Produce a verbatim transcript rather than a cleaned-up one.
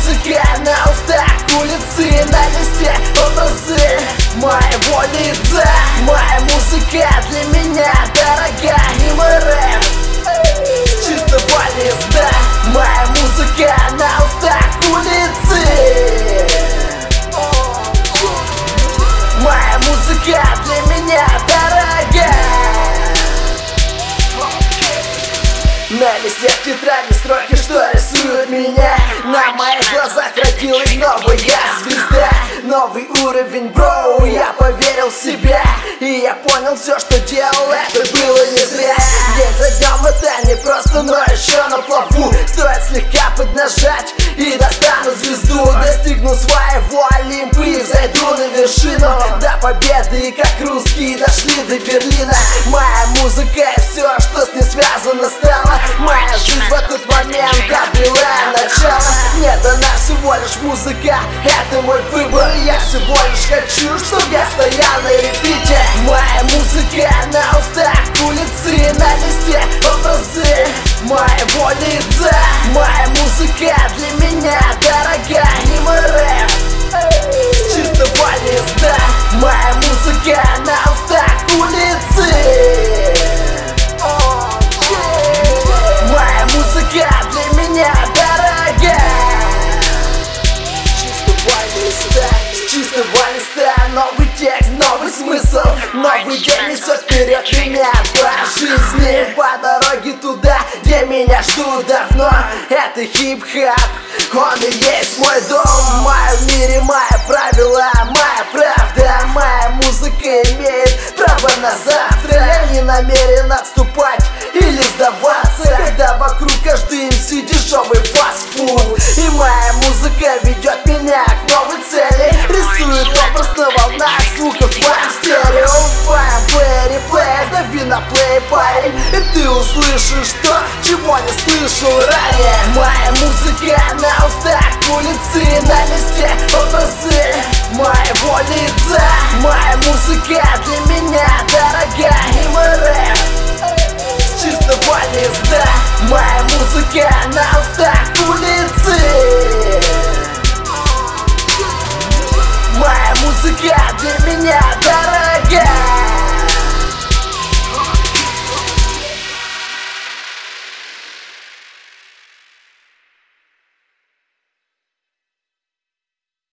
музыка на устах, улицы на листе, образы моего лица. Моя музыка для меня дорога, и мой рэп с чистого листа. Моя музыка на устах, улицы. Моя музыка для меня дорога. На листе в тетради строки, что рисуют меня. На моих глазах родилась новая звезда. Новый уровень, броу, я поверил в себя. И я понял, все, что делал, это было не зря. День за днем это не просто, но еще на плаву. Стоит слегка поднажать и достану звезду. Достигну своего Олимпа и взойду на вершину. До победы, как русские дошли до Берлина. Моя музыка и все, что с ней связано, стало. Моя жизнь в этот момент обрела начало. Мне дана всего лишь музыка, это мой выбор. Я всего лишь хочу, чтобы я стоял на репите. Моя музыка на устах, улицы на листе, образы моего лица. Моя музыка для меня дорога, и мой рэп с чистого листа. Моя музыка на устах, улицы. Моя музыка для меня дорога. Чистого листа, с чистого листа. Новый текст, новый смысл. Новый день несет вперед меня по жизни. По дороге туда, где меня ждут давно. Это хип-хап, он и есть мой дом. В моем мире мои правила, моя правда. Моя музыка имеет право на завтра. Я не намерен отступать или сдаваться, когда вокруг каждый эм си дешевый фастфуд. И моя музыка ведет меня к новой цели. Рисует образ на волнах звуков вам стерео. Файм, плей, реплей, дави на плей, парень, и ты услышишь то, чего не слышал ранее. Моя музыка на устах, улицы на листе, образы моего лица. Моя музыка для меня дорога, и мой рэп с чистого листа. Моя музыка на устах, улицы. Моя музыка для меня